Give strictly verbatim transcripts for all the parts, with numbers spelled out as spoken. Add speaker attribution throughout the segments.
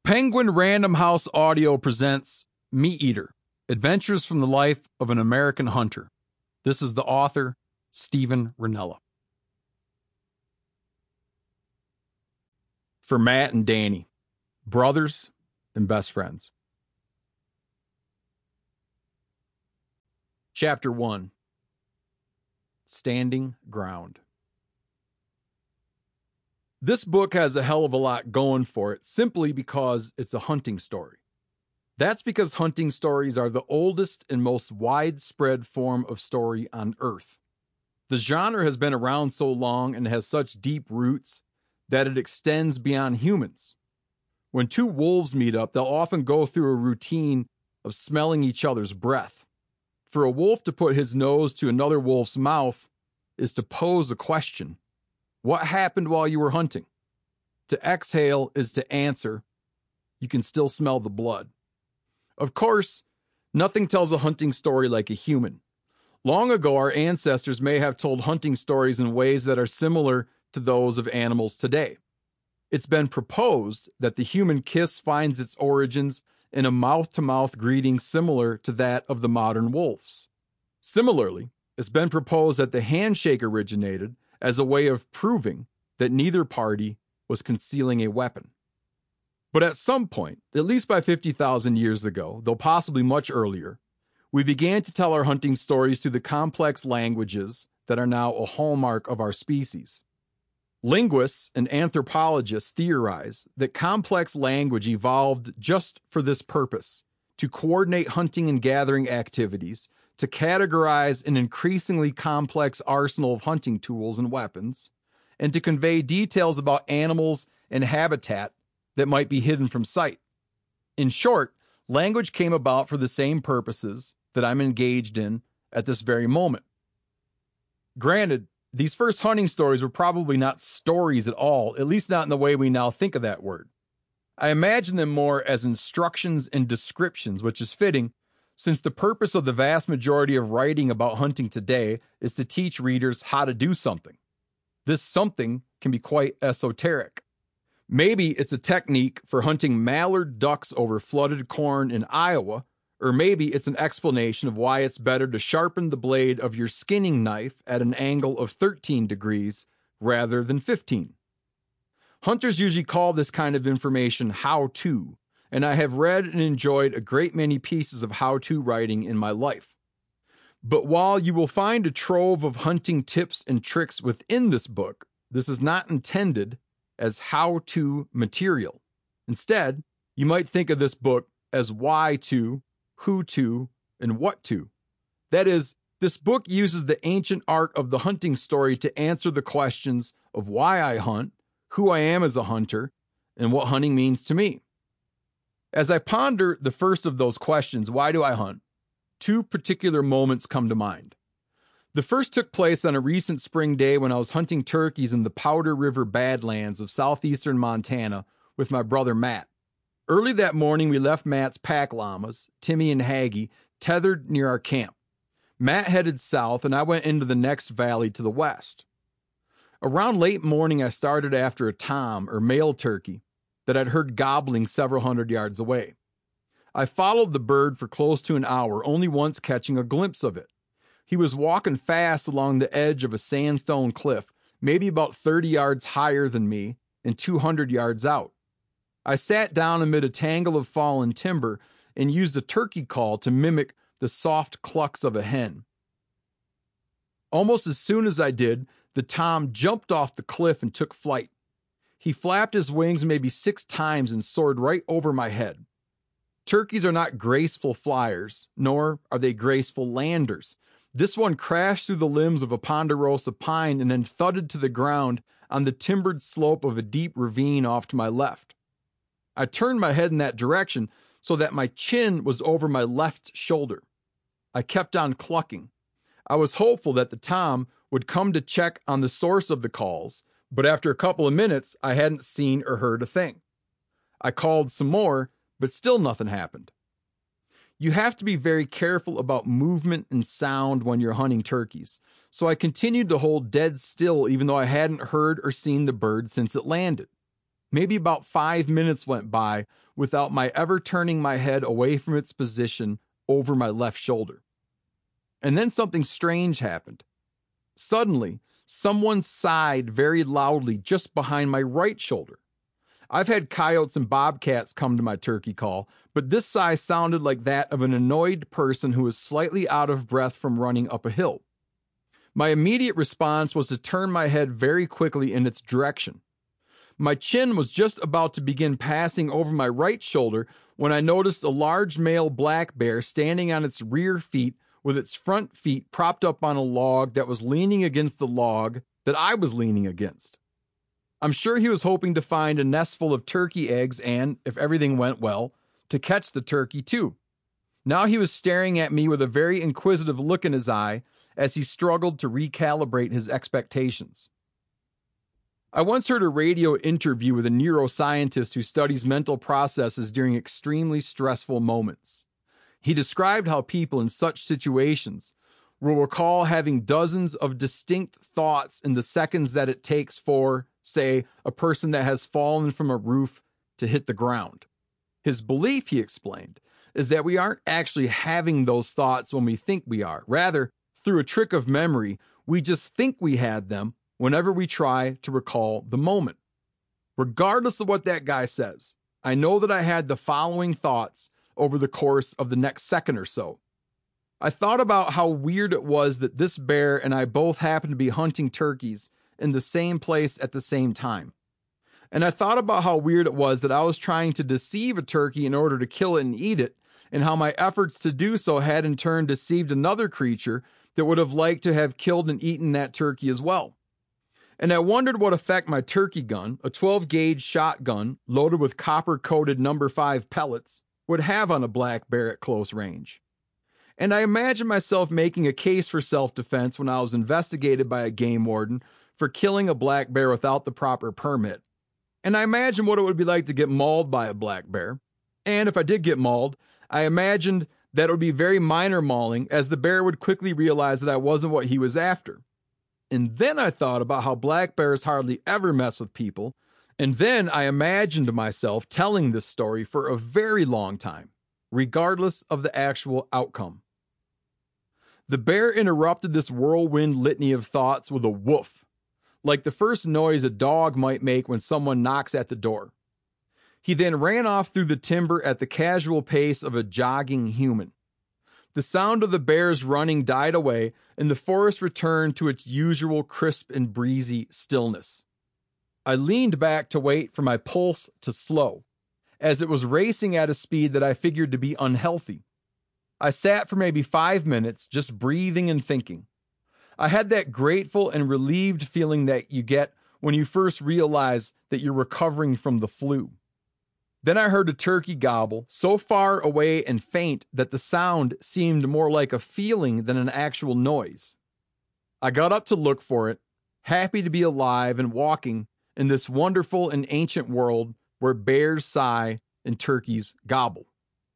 Speaker 1: Penguin Random House Audio presents Meat Eater, Adventures from the Life of an American Hunter. This is the author, Steven Rinella. For Matt and Danny, brothers and best friends. Chapter one, Standing Ground. This book has a hell of a lot going for it simply because it's a hunting story. That's because hunting stories are the oldest and most widespread form of story on Earth. The genre has been around so long and has such deep roots that it extends beyond humans. When two wolves meet up, they'll often go through a routine of smelling each other's breath. For a wolf to put his nose to another wolf's mouth is to pose a question. What happened while you were hunting? To exhale is to answer. You can still smell the blood. Of course, nothing tells a hunting story like a human. Long ago, our ancestors may have told hunting stories in ways that are similar to those of animals today. It's been proposed that the human kiss finds its origins in a mouth-to-mouth greeting similar to that of the modern wolves. Similarly, it's been proposed that the handshake originated as a way of proving that neither party was concealing a weapon. But at some point, at least by fifty thousand years ago, though possibly much earlier, we began to tell our hunting stories through the complex languages that are now a hallmark of our species. Linguists and anthropologists theorize that complex language evolved just for this purpose, to coordinate hunting and gathering activities, to categorize an increasingly complex arsenal of hunting tools and weapons, and to convey details about animals and habitat that might be hidden from sight. In short, language came about for the same purposes that I'm engaged in at this very moment. Granted, these first hunting stories were probably not stories at all, at least not in the way we now think of that word. I imagine them more as instructions and descriptions, which is fitting, since the purpose of the vast majority of writing about hunting today is to teach readers how to do something. This something can be quite esoteric. Maybe it's a technique for hunting mallard ducks over flooded corn in Iowa, or maybe it's an explanation of why it's better to sharpen the blade of your skinning knife at an angle of thirteen degrees rather than fifteen. Hunters usually call this kind of information how-to, and I have read and enjoyed a great many pieces of how-to writing in my life. But while you will find a trove of hunting tips and tricks within this book, this is not intended as how-to material. Instead, you might think of this book as why-to, who-to, and what-to. That is, this book uses the ancient art of the hunting story to answer the questions of why I hunt, who I am as a hunter, and what hunting means to me. As I ponder the first of those questions, why do I hunt? Two particular moments come to mind. The first took place on a recent spring day when I was hunting turkeys in the Powder River Badlands of southeastern Montana with my brother Matt. Early that morning, we left Matt's pack llamas, Timmy and Haggy, tethered near our camp. Matt headed south, and I went into the next valley to the west. Around late morning, I started after a tom, or male turkey, that I'd heard gobbling several hundred yards away. I followed the bird for close to an hour, only once catching a glimpse of it. He was walking fast along the edge of a sandstone cliff, maybe about thirty yards higher than me and two hundred yards out. I sat down amid a tangle of fallen timber and used a turkey call to mimic the soft clucks of a hen. Almost as soon as I did, the tom jumped off the cliff and took flight. He flapped his wings maybe six times and soared right over my head. Turkeys are not graceful flyers, nor are they graceful landers. This one crashed through the limbs of a ponderosa pine and then thudded to the ground on the timbered slope of a deep ravine off to my left. I turned my head in that direction so that my chin was over my left shoulder. I kept on clucking. I was hopeful that the tom would come to check on the source of the calls, but after a couple of minutes, I hadn't seen or heard a thing. I called some more, but still nothing happened. You have to be very careful about movement and sound when you're hunting turkeys, so I continued to hold dead still even though I hadn't heard or seen the bird since it landed. Maybe about five minutes went by without my ever turning my head away from its position over my left shoulder. And then something strange happened. Suddenly, someone sighed very loudly just behind my right shoulder. I've had coyotes and bobcats come to my turkey call, but this sigh sounded like that of an annoyed person who is slightly out of breath from running up a hill. My immediate response was to turn my head very quickly in its direction. My chin was just about to begin passing over my right shoulder when I noticed a large male black bear standing on its rear feet with its front feet propped up on a log that was leaning against the log that I was leaning against. I'm sure he was hoping to find a nest full of turkey eggs and, if everything went well, to catch the turkey too. Now he was staring at me with a very inquisitive look in his eye as he struggled to recalibrate his expectations. I once heard a radio interview with a neuroscientist who studies mental processes during extremely stressful moments. He described how people in such situations will recall having dozens of distinct thoughts in the seconds that it takes for, say, a person that has fallen from a roof to hit the ground. His belief, he explained, is that we aren't actually having those thoughts when we think we are. Rather, through a trick of memory, we just think we had them whenever we try to recall the moment. Regardless of what that guy says, I know that I had the following thoughts over the course of the next second or so. I thought about how weird it was that this bear and I both happened to be hunting turkeys in the same place at the same time. And I thought about how weird it was that I was trying to deceive a turkey in order to kill it and eat it, and how my efforts to do so had in turn deceived another creature that would have liked to have killed and eaten that turkey as well. And I wondered what effect my turkey gun, a twelve gauge shotgun loaded with copper-coated number five pellets, would have on a black bear at close range. And I imagined myself making a case for self-defense when I was investigated by a game warden for killing a black bear without the proper permit. And I imagined what it would be like to get mauled by a black bear. And if I did get mauled, I imagined that it would be very minor mauling, as the bear would quickly realize that I wasn't what he was after. And then I thought about how black bears hardly ever mess with people, and then I imagined myself telling this story for a very long time, regardless of the actual outcome. The bear interrupted this whirlwind litany of thoughts with a woof, like the first noise a dog might make when someone knocks at the door. He then ran off through the timber at the casual pace of a jogging human. The sound of the bear's running died away, and the forest returned to its usual crisp and breezy stillness. I leaned back to wait for my pulse to slow, as it was racing at a speed that I figured to be unhealthy. I sat for maybe five minutes, just breathing and thinking. I had that grateful and relieved feeling that you get when you first realize that you're recovering from the flu. Then I heard a turkey gobble, so far away and faint that the sound seemed more like a feeling than an actual noise. I got up to look for it, happy to be alive and walking in this wonderful and ancient world where bears sigh and turkeys gobble.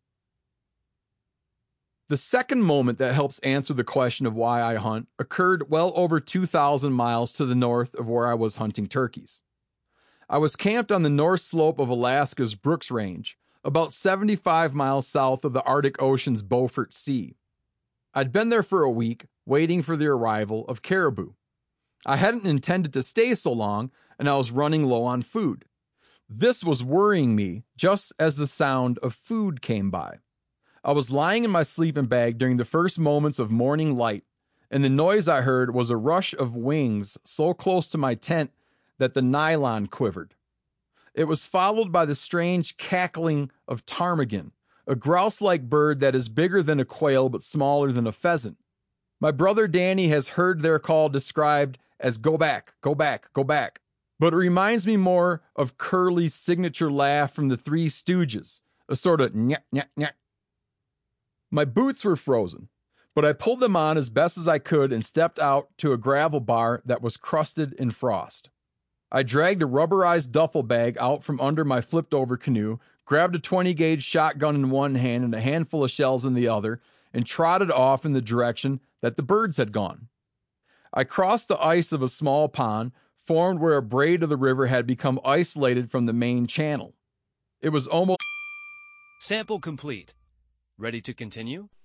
Speaker 1: The second moment that helps answer the question of why I hunt occurred well over two thousand miles to the north of where I was hunting turkeys. I was camped on the north slope of Alaska's Brooks Range, about seventy-five miles south of the Arctic Ocean's Beaufort Sea. I'd been there for a week, waiting for the arrival of caribou. I hadn't intended to stay so long, and I was running low on food. This was worrying me just as the sound of food came by. I was lying in my sleeping bag during the first moments of morning light, and the noise I heard was a rush of wings so close to my tent that the nylon quivered. It was followed by the strange cackling of ptarmigan, a grouse-like bird that is bigger than a quail but smaller than a pheasant. My brother Danny has heard their call described as "go back, go back, go back," but it reminds me more of Curly's signature laugh from the Three Stooges, a sort of nyah, nyah, nyah. My boots were frozen, but I pulled them on as best as I could and stepped out to a gravel bar that was crusted in frost. I dragged a rubberized duffel bag out from under my flipped-over canoe, grabbed a twenty gauge shotgun in one hand and a handful of shells in the other, and trotted off in the direction that the birds had gone. I crossed the ice of a small pond, formed where a braid of the river had become isolated from the main channel. It was almost...
Speaker 2: Sample complete. Ready to continue?